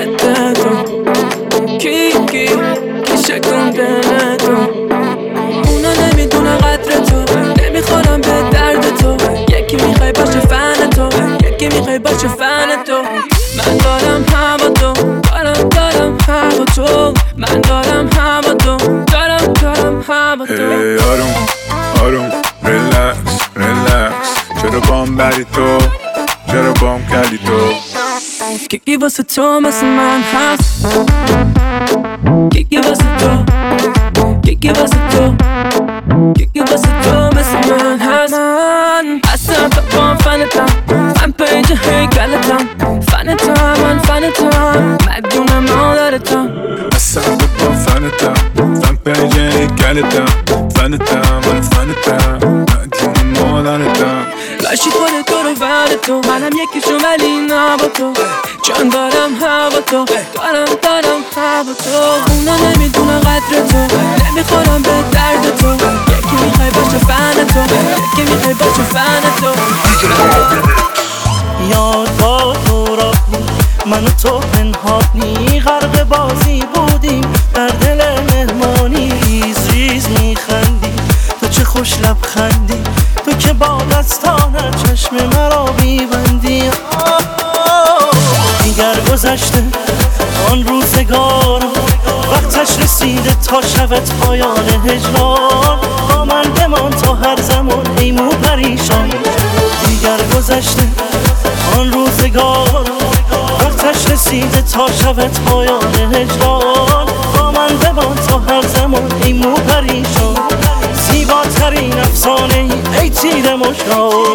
رد تو کی شکن دل تو. اونا نمیدونه قدر تو، نمیخورم به درد تو. یکی میخوای باشه فن تو، یکی میخوای باشه فن تو. من دارم هوا تو، دارم هوا تو. من دارم هوا تو، دارم هوا تو. آروم ریلکس چرا بام بری تو، چرا بام کردی تو. یکی واسه تو مثل من هست، یکی واسه تو، یکی واسه تو، یکی واسه تو مثل من هست. من اصلا تا بام فنتم، من پنج هیکلتم. من فنتم، مدیون مادرتم. اصلا تا بام فنتم، من پنج هیکلتم. من فنتم، مدیون مادرتم. لاشی خود تو رو ور تو، منم یکیشون ولی نه با تو. چون دارم هوا تو، دارم هوا تو. اونا نمیدونه قدر تو، نمیخورم به درد تو. یکی میخوای باشه فن تو، یکی میخوای باشه فن تو. یاد با دورات من و تو پنهانی غرق بازی بودیم، در دل مهمانی ریز میخندی. تو چه خوش لبخندی، تو که با دستانت چشم مرا میبندی. دیگر گذشته آن روزگار، وقتش رسیده تا شود پایان هجران. با من بمان تا هر زمان ای مو پریشان. دیگر گذشته آن روزگار، وقتش رسیده تا شود پایان هجران. با من بمان تا هر زمان ای مو پریشان. زیباترین افسانه ای تیر مشتاق.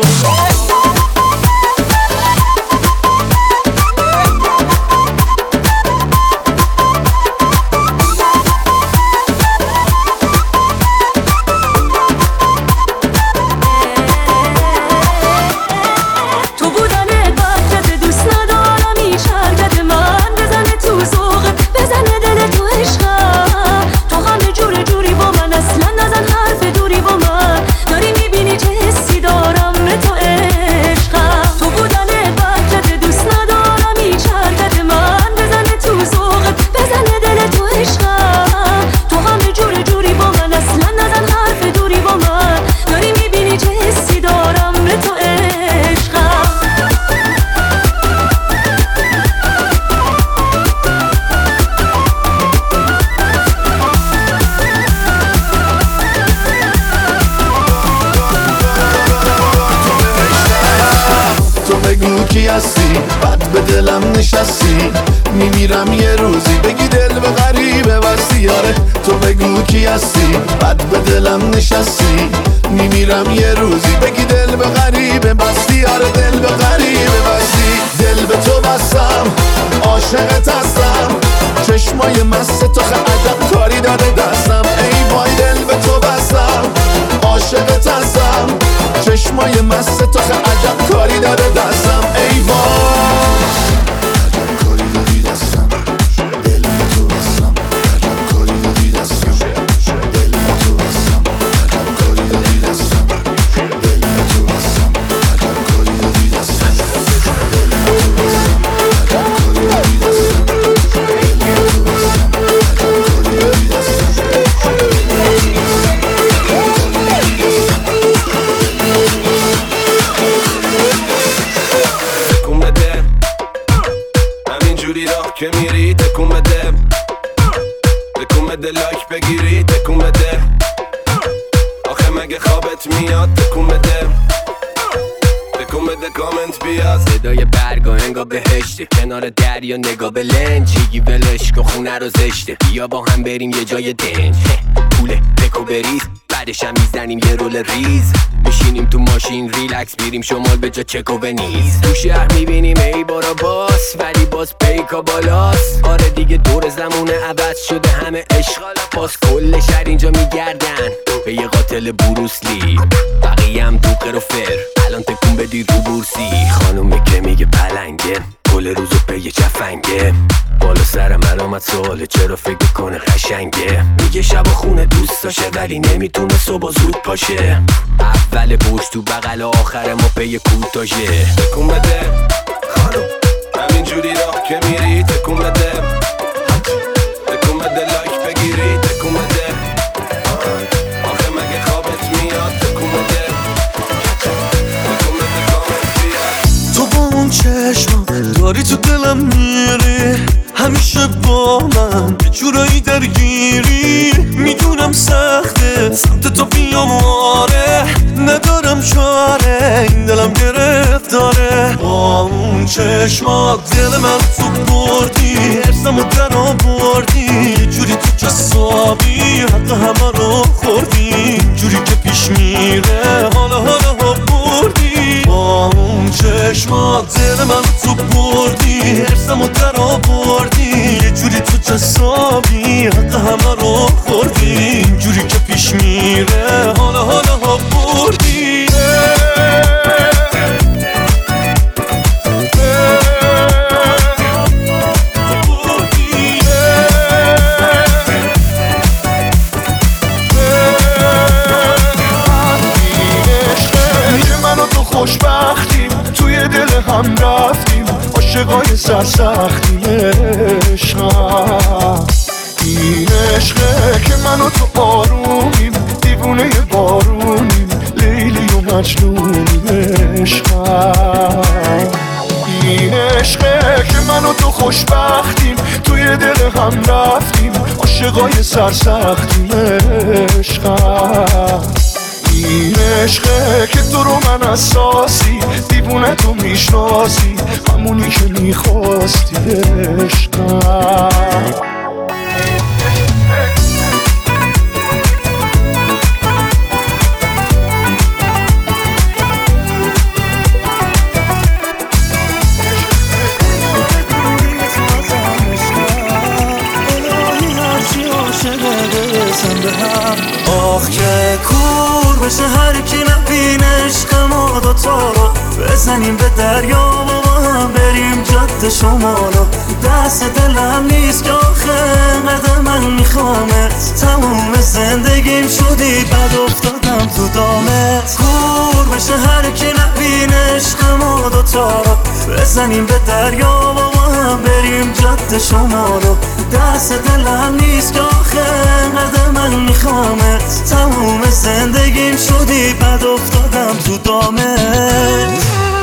بد به دلم نشستی، میمیرم یه روزی بگی دل به غریبه بستی. آره تو بگو کی هستی، بد به دلم نشستی، میمیرم یه روزی بگی دل به غریبه بستی. آره دل به غریبه بستی. دل به تو بستم، عاشقت هستم، چشمای مست تو عجب کاری داده دستم. ای وای دل به تو بستم، عاشقت هستم، چشمای مست تو عجب کاری داده دستم. ای وای عجب کاری دادی دستم. دل به تو بستم، عجب کاری دادی دستم. دل به تو بستم، عجب کاری دادی دستم. دل به تو بستم، عجب کاری دادی دستم. دل به تو بستم، عجب کاری دادی دستم. دل به تو بستم، عجب کاری دادی دستم. که میری تکون بده، تکون بده لایک بگیری تکون بده. آخه مگه خوابت میاد تکون بده، تکون بده کامنت بیاد. صدای برگا انگا بهشته، کنار دریا نگاه به لنجیگی ولش کن خونه رو زشته. بیا با هم بریم یه جای دنج، پوله بکو بریز بعدش هم میزنیم یه رول ریز. بشینیم تو ماشین ریلکس میریم شمال به جا چک و ونیز. تو شهر میبینیم ای بارا باس ولی باز پیکا بالاست. آره دیگه دور زمونه عوض شده همه اشغالا پاس. کل شهر اینجا میگردن به یه قاتل بروسلی، بقیه هم تو قروفر الان تکون بدی رو بورسی. خانومی که میگه پلنگه کل روزو پی جفنگه، بالا سرم علامت سواله چرا فکر کنه قشنگه. میگه شب و خونه دوست داشه ولی نمیتونه صبح زود پاشه. اول پشت تو بغل آخر ما پی کوتاشه. تکون بده خانم، همینجوری راه که میری تکون بده، تکون بده لایک بگیری تکون بده. آخه مگه خوابت میاد تکون بده، تکون بده کامت بیاد. تو با اون چشم داری تو دلم میری، همیشه با من یه جورایی درگیری. میدونم سخته سمت تو بیام آره، ندارم چاره این دلم گرفتاره. با اون چشمات دل من تو بردی، ارسمو در آوردی، یه جوری تو جسابی حق همه رو خوردی. جوری که پیش میره حالا بردی. با اون چشمات دل من تو بردی، ارسمو در آوردی، یه جوری تو جسابی حق همه رو خوردی. اینجوری که پیش میره حالا بردی. خوشبختیم توی دل هم رفتیم، عاشقای سرسختیم. عشقم این عشقه که من و تو آرومیم، دیوونه بارونیم، لیلی و مجنونیم. عشقم این عشقه که من و تو خوشبختیم توی دل هم رفتیم، عاشقای سرسختیم. عشقم این عشقه که تو رو من اساسی، دیوونه تو میشناسی، همونی که میخواستی. عشقم آخ که کور بشه هر کی نبین عشق ما دوتا رو، بزنیم به دریا و با هم بریم جاده شمالو. دست دلم نیست که آخه قدر من میخوامت، تموم زندگیم شدی بد افتادم تو دامت. کور بشه هر کی نبین عشق ما دوتا رو، بزنیم به دریا و با هم بریم جاده شمالو. دست دلم نیست که آخه قدر من میخوامت، تموم زندگیم شدی بد افتادم تو دامت.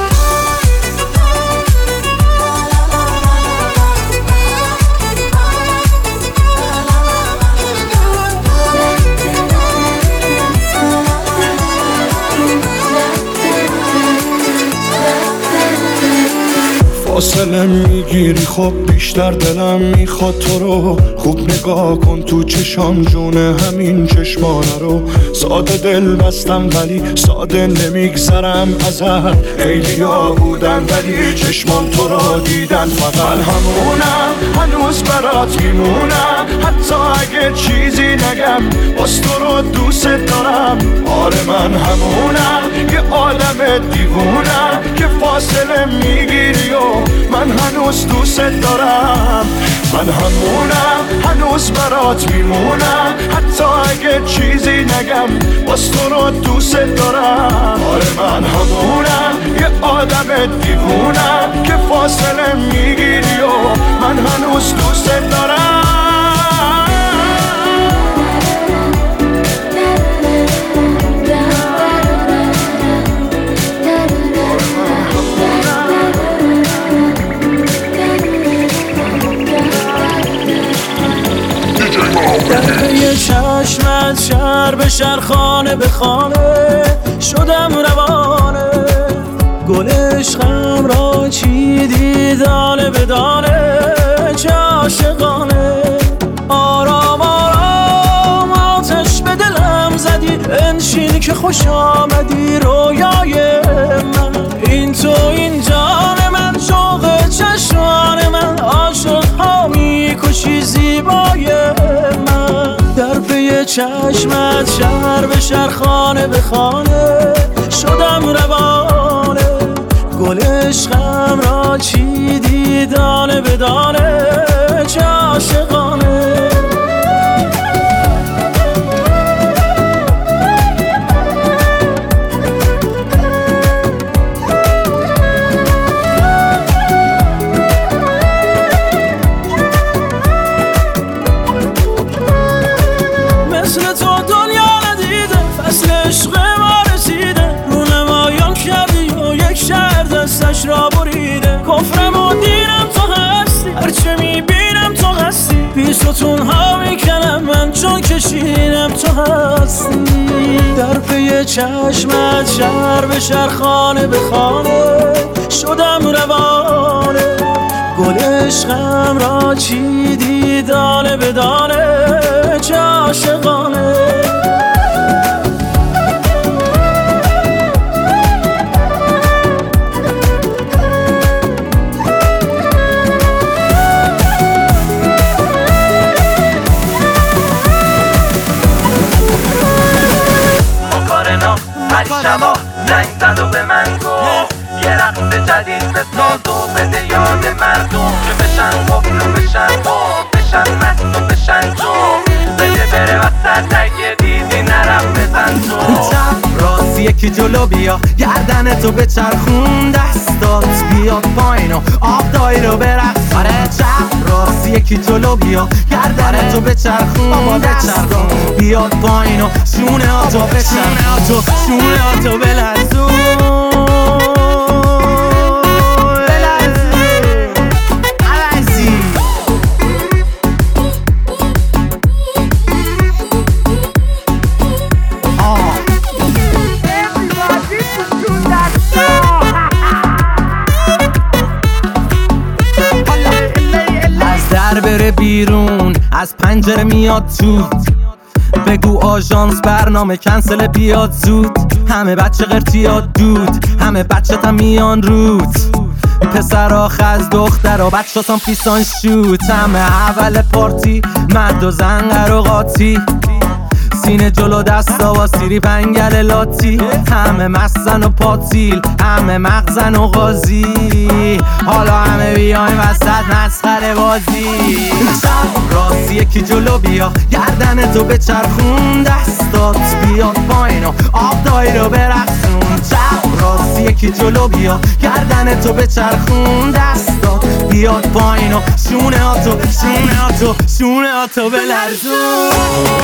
فاصله میگیری خب بیشتر دلم میخواد تو رو، خوب نگاه کن تو چشام جونه همین چشمانه رو. ساده دل بستم ولی ساده نمیگذرم ازت، خیلیا بودن ولی چشمان تو رو دیدن فقط. من همونم هنوز برات میمونم، حتی اگه چیزی نگم باز تو رو دوست دارم. آره من همونم یه آدم دیوونم که فاصله میگیری و من هنوز دوست دارم. من همونم هنوز برات میمونم، حتی اگه چیزی نگم باز تو رو دوست دارم. آره من همونم یه آدم دیوونم که فاصله میگیری و من هنوز دوست دارم. یه چشمت شهر به شهر خانه به خانه شدم روانه. گل عشقم را چیدی دانه به دانه، چه عاشقانه. آرام آرام آتش به دلم زدی، انشین که خوش آمدی رویای من. این تو این جان من، شوق چشمان من، عاشق ها میکشی زیبای من. در پی چشمت شهر به شهر خانه به خانه شدم روانه. گل عشقم را چیدی دانه به دانه، چه عاشقانه. دلش را بریده. کفرم و دینم تو هستی، هرچه میبینم تو هستی. بی ستون ها میکنم من چون کشیدم تو هستی. در پی چشمت شهر به شهر خانه به خانه شدم روانه. گل عشقم را چیدی دانه به دانه، چه عاشقانه. شبا زنگ زد و به من گفت یه رقص جدید بساز و بده یاد مردم که بشن قفل و بشن قفل بشن مست و بشن جم بده بره وسط اگه دیدی نرم بزن تو. چپ راست یکی جلو بیا گردن تو بچرخون، دستات بیاد پایین و آب دایی رو برقص. آره چپ راست یکی جلو بیا گردن تو بچرخون، دستات بیاد پایین و شونه ها تو بچرخون، شونه ها تو بلرزون. بره بیرون از پنجره میاد تو، بگو آژانس برنامه کنسل بیاد زود. همه بچه قرتیات دود، همه بچه تا میان رود. پسرا خز دخترا بچه تام پیسان شوت. همه اول پارتی مرد و زن قراقاتی، سینه جلو دستا و سیری پنگل لاتی. همه مستن و پاتیل، همه مغزن و غازی. حالا همه بیایم وسط مسخره بازی. چپ راست یکی جلو بیا گردن تو بچرخون، دستات بیاد پایین و آب دایی رو برقصون. چپ راست یکی جلو بیا گردن تو بچرخون، دستات بیاد پایین و شونه ها تو شونه ها تو شونه ها تو بلرزون.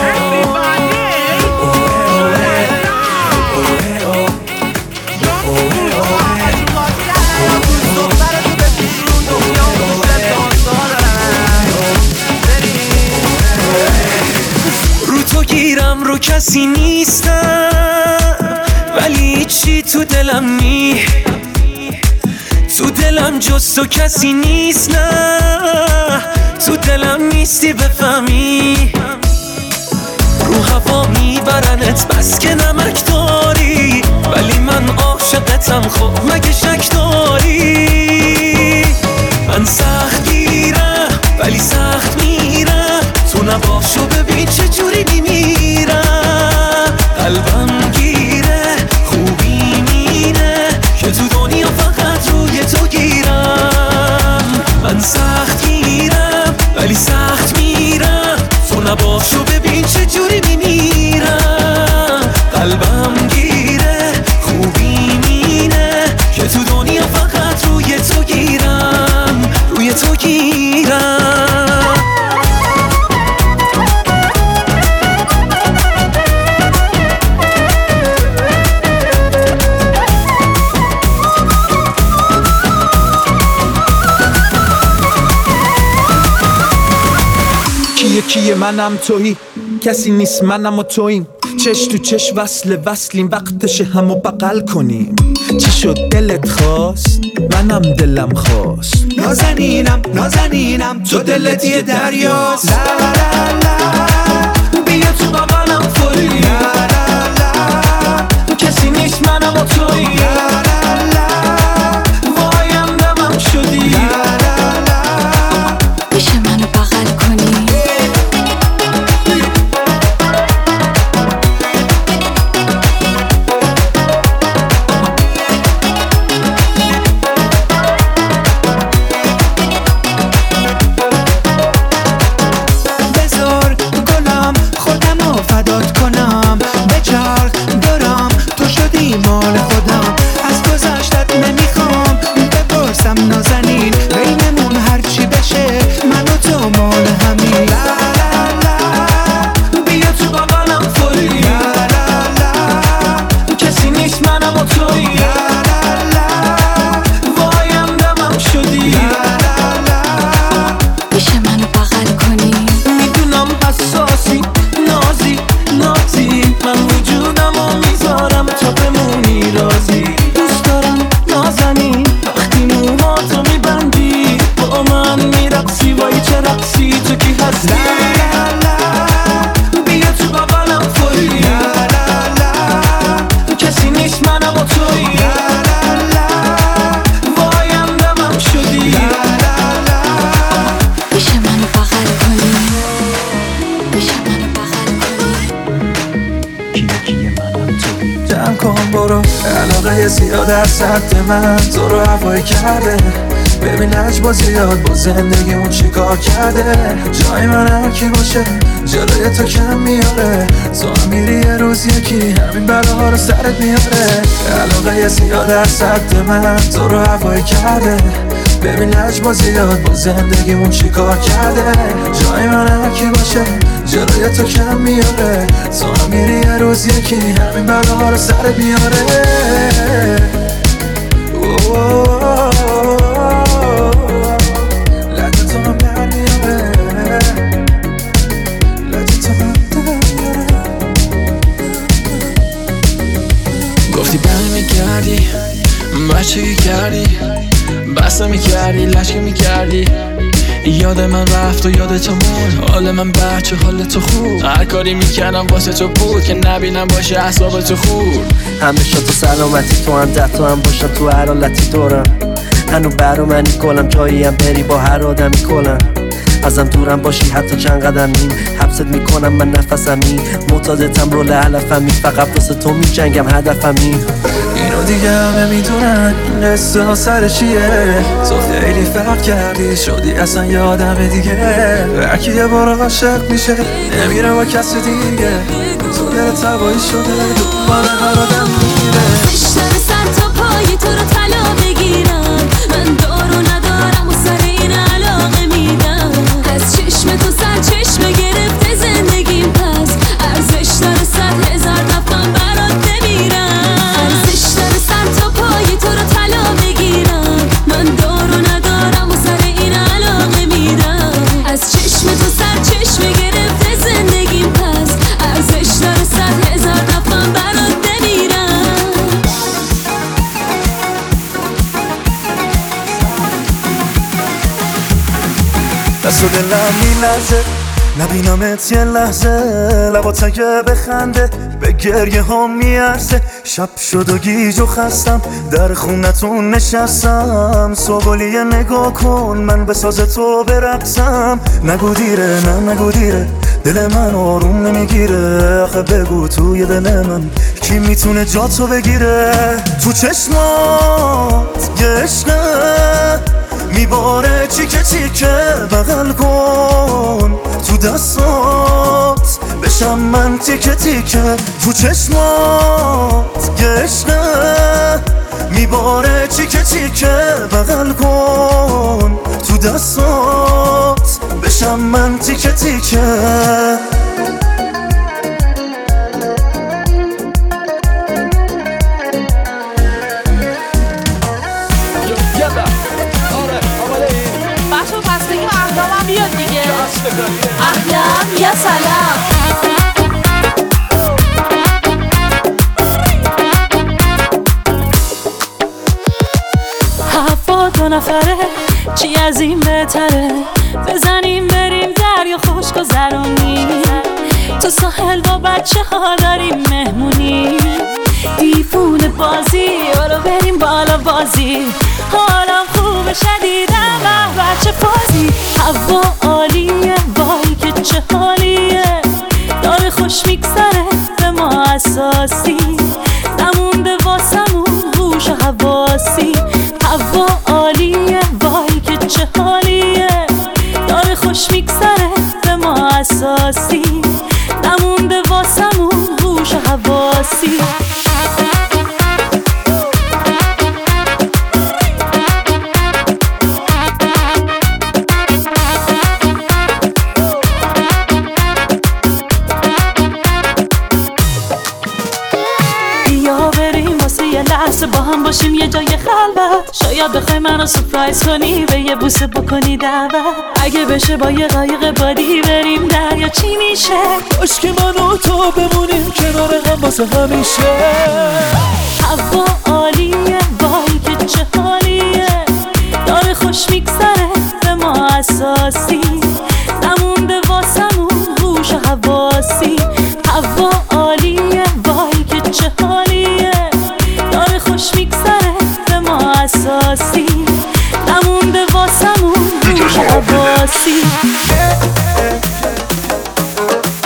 رو تو گیرم رو کسی نیستم، ولی چی تو دلم نی، تو دلم جز تو کسی نیست. نه تو دلم نیستی بفهمی، رو هوا میبرنت بس که نمک داری، ولی من عاشقتم خب مگه شک داری. من سخت گیرم ولی سخت میرم، تو نباشو ببین چجوری میمیرم. قلبم گیره خوبی مینه که تو دنیا فقط روی تو گیرم. من سخت گیرم ولی سخت میرم، تو نباشو ببین چجوری میمیرم. قلبم گیره خوبی مینه که تو دنیا فقط روی تو گیرم، روی تو گیرم. کیه منم تویی، کسی نیست منم و توییم. چش تو چش وصلیم، وقتشه همو بغل کنیم. چی شد دلت خواست منم دلم خواست. نازنینم تو دلت یه دریاست. لا لا لا بیا تو بغلم فوری. لا لا لا کسی نیست منم و تویی. لا لا لا وایم دمم شدی. لا لا لا میشه منو بغل کنی؟ علاقه زیاد در سطح من تو رو هوایی کرده. ببین عجبا زیاد با زندگیمون چیکار کرده. جای من هر کی باشه جلوی تو کم میاره. تو هم میری یه روز یکی همین بلاها رو سرت میاره. علاقه زیاد در سطح من تو رو هوایی کرده. ببین عجبا زیاد با زندگیمون چیکار کرده. جای من هر کی باشه جلوی تو کم میاره. تو هم میری یه روز یکی همین بلاها رو سرت میاره. گفتی برمیگردی بچگی کردی بسته میکردی لشکی میکردی. یاد من رفت و یاد تو موند. حال من بچه حال تو خوب. هر کاری میکردم واسه تو بود که نبینم باشه اعصاب تو خورد. همیشه تو سلامتی تو هم تو هم باشم تو هر حالتی دورم. هنو برا منی کلم جایی هم بری با هر آدمی کلم. ازم دورم باشی حتی چند قدمیم حبست میکنم من نفسمی. معتادتم رول علفمی فقط واسه تو میجنگم هدفمی. اینو دیگه همه میدونن این قصه ها سر چیه. تو خیلی فرق کردی شدی اصلا یه آدم دیگه. هرکی یه بار عاشق میشه نمیره با کسی دیگه. تو یه تبایی شده دوباره هر آدم میگیره. بیشتر سر تا پای تو رو طلا بگیرم. من دارو ندارم و سر این علاقه میدم. از چشم تو سر چشم گرفته زندگیم پس ارزش داره 100,000 دفعه برات بمیرم. ارزش داره سر تا پای تو رو طلا بگیرم. من دارو ندارم و سر این علاقه میدم. از چشم تو سر چشم گرفته زندگیم پس ارزش داره 100,000 دفعه برات بمیرم. دست و دلم میلرزه نبینمت یه لحظه. لبات اگه بخنده به گریه ها میارزه. شب شد و گیج و خستم در خونتون نشستم. صبحالی نگاه کن من به ساز تو برقصم. نگو دیره نه نگو دیره دل من آروم نمیگیره. آخه بگو توی دل من کی میتونه جا تو بگیره. تو چشمات یه عشقه میباره چیکه چیکه بغل کن. تو دستات بشم من تیکه تیکه. تو چشمات یه عشقه میباره چیکه چیکه بغل کن. تو دستات بشم من تیکه تیکه. بیاد دیگه احلام یا سلام. هوا 2 نفره چی از این بهتره. بزنیم بریم دریا خوش گذرونیم. تو ساحل با بچه ها داریم مهمونی. دیفون بازی برو بریم بالا بازی. حالم خوب شدیدم و بچه بازی. هوا عالیه وای که چه حالیه. داره خوش میگذره به ما اساسی. نمونده واسمون هوش و حواسی. هوا عالیه وای که چه حالیه. داره خوش میگذره به ما اساسی. نمونده واسمون هوش و حواسی. با هم باشیم یه جای خلوت. شاید بخوای منو سورپرایز کنی به یه بوسه بکنی دعوت. اگه بشه با یه قایق بادی بریم دریا چی میشه. باش که من و تو بمونیم کنار هم واسه همیشه. هوا عالیه وای که چه حالیه. داره خوش میگذره به ما اساسی. نمونده واسمون هوش و حواسی. هوا عالیه وای که چه حالیه. داره خوش میگذره به ما اساسی. نمونده واسمون هوش و حواسی.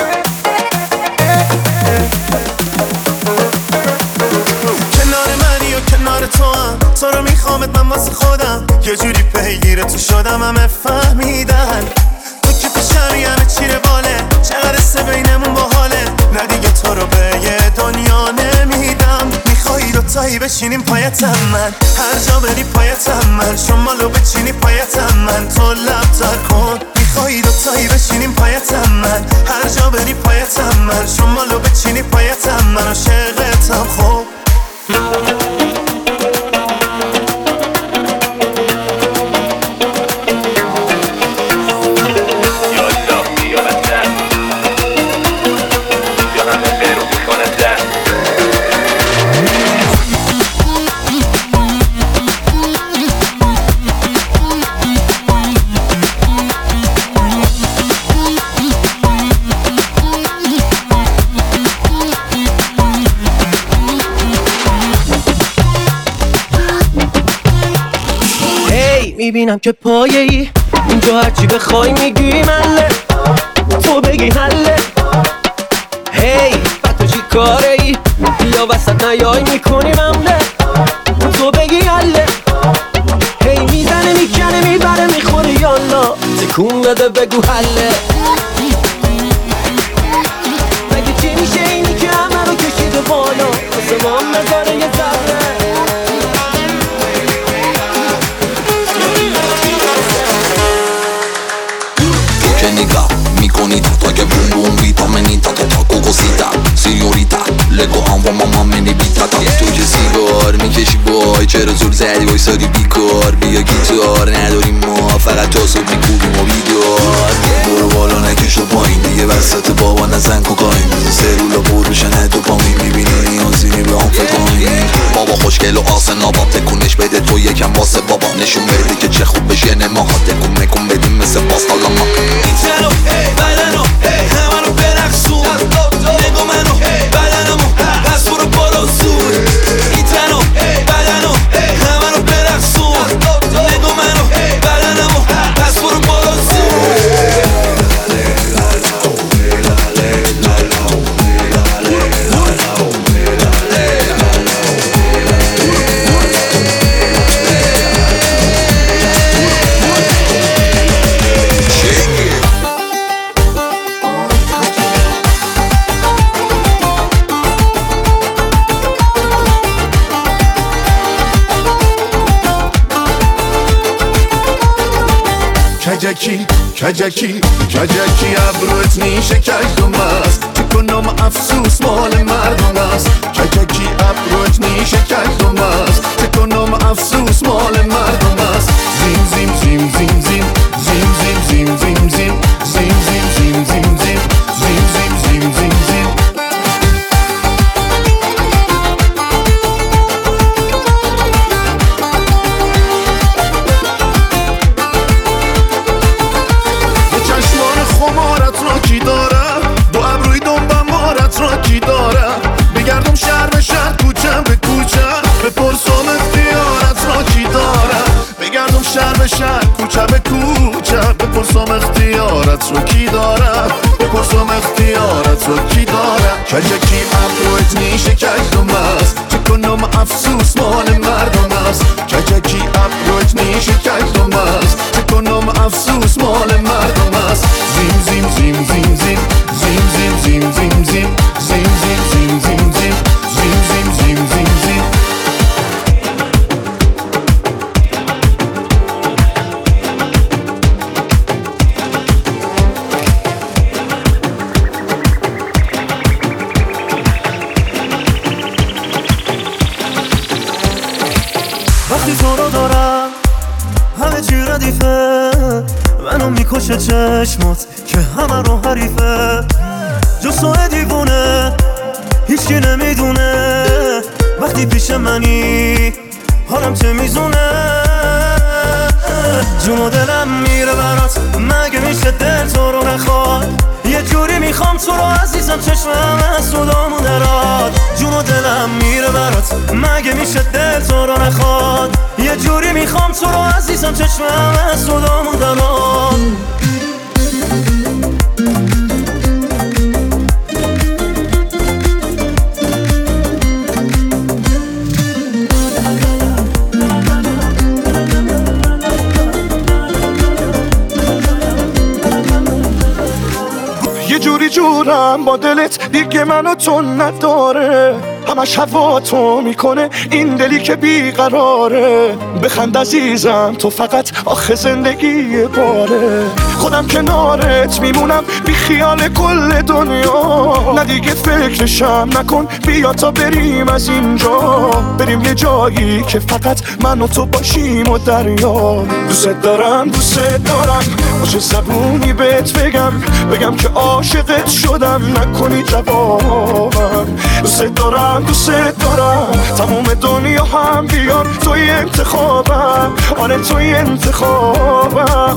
کنار منی خودم یه جوری پیگیر تو شدم، همه فهمیدن تو که پیشم یعنی چیره باله، چقدر سه بینمون باحاله، نه دیگه تو رو به یه دنیا نمیدم. میخوایی دوتایی بشینیم پایتم من، هر جا بری پایتم من، شمالو بچینی پایتم من، تو لب تر کن. میخوایی دوتایی بشینیم پایتم من، هر جا بری پایتم من، شمالو بچینی پایتم من، عاشقتم خوب. میبینم که پایه ای اینجا، هرچی بخوای میگی منه، تو بگی حله. هی بعد تو چی کاره ای، یا وسط نیای میکنی ممله، تو بگی حله. هی میزنه میکنه میبره میخوره یالا، تکون بده بگو حله. مگه چی میشه اینی که همه رو کشیده بالا، آسمان نذاره یه ذره. نگاه میکنی تا که بوم بوم ویتامینی تا کوکوسیتا سیوريتا لگو هم و ماما منی بیتا تا تو که سیگار میکشی وای چرا زور زدی وای سادی بیکار بیا گیتار نداریم ما فقط جاسود میکوبیم و بیدار برو بالا نکش و پایین دیگه وسط بابا نزن کوکاین سرولا پروشنه تو پامین میبینی نیازی به هم فکرین بابا خوشگل و آسن آباب تکونش بده تو یکم واسه بابا نشون بده که چه خوب بشه نماها تکون مکون بدیم مثل باس حالا ما اینترو بدنو همه رو برقصون نگو منو بدنمو پس برو بالا زود اینترو بدنو همه رو برقصون نگو منو بدنمو پس برو بالا زود کجکی ابروت نیشه کجدم است چکنم افسوس مال مردم است کجکی ابروت نیشه کجدم است چکنم افسوس مال مردم است زیم زیم زیم زیم زیم زیم زیم زیم زیم زیم زیم زیم زیم زیم زیم زیم زیم زیم زیم خمارت را کی داره با ابروی دنبم مارت را کی داره بگردم شهر به شهر کوچه به کوچه بپرسم اختیارت را کی داره بگردم شهر به شهر کوچه به کوچه بپرسم اختیارت را کی داره بپرسم اختیارت را کی داره کجکی ابروت نیشه کجدم است چکنم افسوس مال مردم است کجکی ابروت نیشه کجدم است چکنم افسوس مال مردم است زیم زیم زیم زیم زیم زیم زیم زیم زیم زیم زیم زیم زیم زیم زیم زیم زیم زیم زیم وقتی تو رو دارم همه چی ردیفه منو میکشه چشمات که همه رو حریفه جز تو دیوونه هیچکی نمیدونه وقتی پیش منی حالم چه میزونه جون و دلم میره برات مگه میشه دل تو رو نخواد یه جوری میخوام تو رو عزیزم چشمم از صدامون دراد جون و دلم میره برات مگه میشه دل تو رو نخواد یه جوری میخوام تو رو عزیزم چشمم از صدامون دراد یه جوری جورم با دلت دیگه منو تو نداره، همش هوا تو میکنه این دلی که بیقراره. بخند عزیزم تو فقط آخه زندگی باره، خودم کنارت میمونم بی خیال کل دنیا. نه دیگه فکرشم نکن بیا تا بریم از اینجا، بریم یه جایی که فقط من و تو باشیم و دریا. دوست دارم باشه زبونی بهت بگم که عاشقت شدم نکنی جوابم. دوست دارم تمام دنیا هم بیار توی انتخابم، آره توی انتخابم.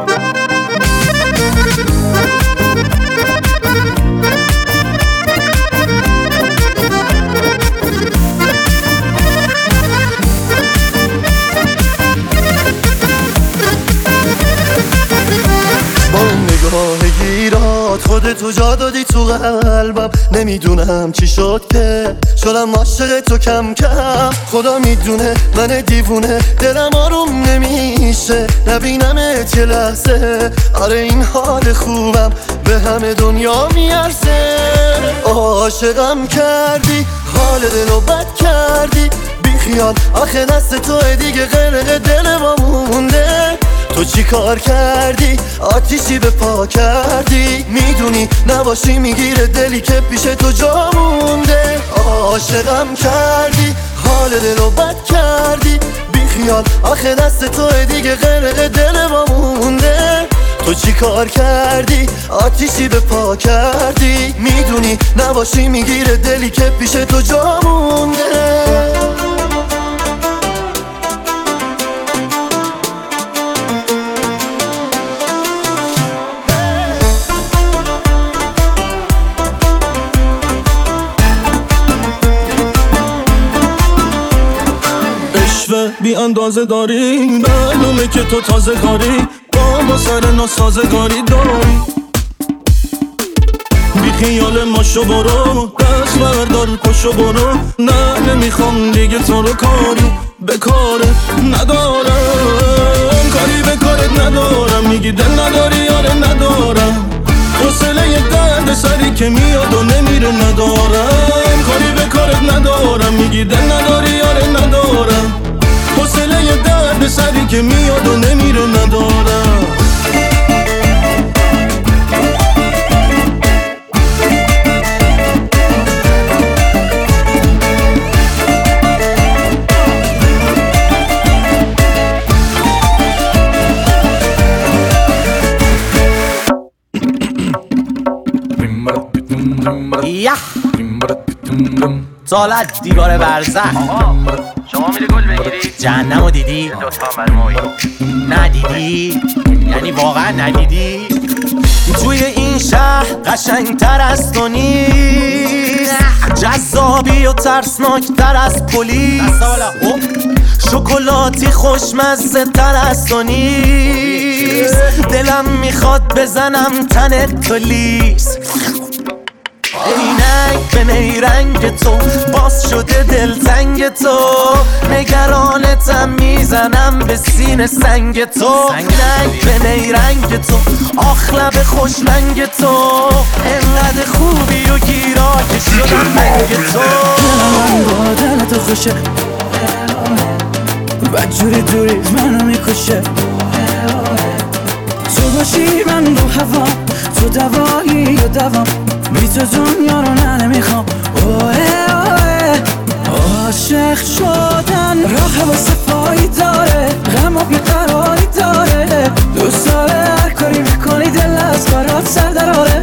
نگاه گیرات خودتو جا دادی تو قلبم، نمیدونم چی شد که شدم عاشق تو کم کم. خدا میدونه من دیوونه دلم آروم نمیشه نبینمت یه لحظه. آره این حال خوبم به همه دنیا میارزه. عاشقم کردی حال دلو بد کردی بی خیال، آخه دست توه دیگه غرق دل ما مونده. تو چی کار کردی آتیشی به پا کردی، میدونی نباشی میگیره دلی که پیش تو جا مونده. عاشقم کردی حال دلو بد کردی بی خیال، آخه دست توه دیگه غرق دل ما مونده. تو چی کار کردی آتیشی به پا کردی، میدونی نباشی میگیره دلی که پیش تو جا مونده. بی اندازه داری معلومه که تو تازه کاری، با سر ناسازگاری داری. بی خیال ماشو برو دست بردار پاشو برو، نه نمیخوام دیگه تو رو کاری به کارت ندارم، کاری به کارت ندارم. میگی دل نداری آره ندارم، حوصله یه درد سری که میاد و نمیره ندارم، کاری به کارت ندارم. میگی دل نداری آره ندارم، حوصله یه درد سری که میاد و نمیره ندارم. سالت دیوار برزخ. شما میری گل بگیری؟ جهنمو دیدی؟ لطفا برمایی ندیدی؟ یعنی واقعا ندیدی؟ توی این شهر قشنگتر از تو نیست، جذابی و ترسناکتر از پلیس، شکلاتی خوشمزه تر از تو نیست. دلم میخواد بزنم تن تو لیس، اینک به نیرنگ تو باز شده دلتنگ تو، نگرانتم میزنم به سینه سنگ تو. اینک به نیرنگ تو آخ لب خوش رنگ تو، انقدر خوبی و گیرا که شدم رنگ تو. دلم با دل تو خوشه، بدجوری دوری منو میکشه. تو باشی من رو هوا، تو دوایی و دوام، بی تو دنیا رو نمیخوام. عاشق شدن راه و صفایی داره، غم و بیقراری داره. دوست داره هر کاری میکنی دل از برات سر دراره.